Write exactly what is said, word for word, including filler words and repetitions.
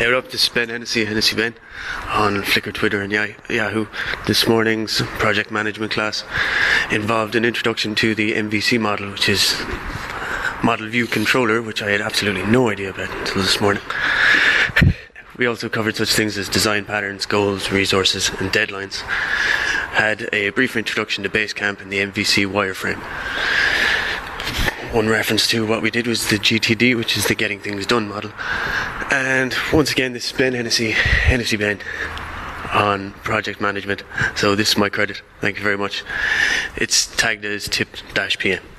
Hey, we're up to Ben Hennessy, Hennessy Ben, on Flickr, Twitter and Yahoo. This morning's project management class involved an introduction to the M V C model, which is Model View Controller, which I had absolutely no idea about until this morning. We also covered such things as design patterns, goals, resources and deadlines. Had a brief introduction to Basecamp and the M V C wireframe. One reference to what we did was the G T D, which is the Getting Things Done model. And once again, this is Ben Hennessy, Hennessy Ben, on project management. So this is my credit. Thank you very much. It's tagged as tip-p m.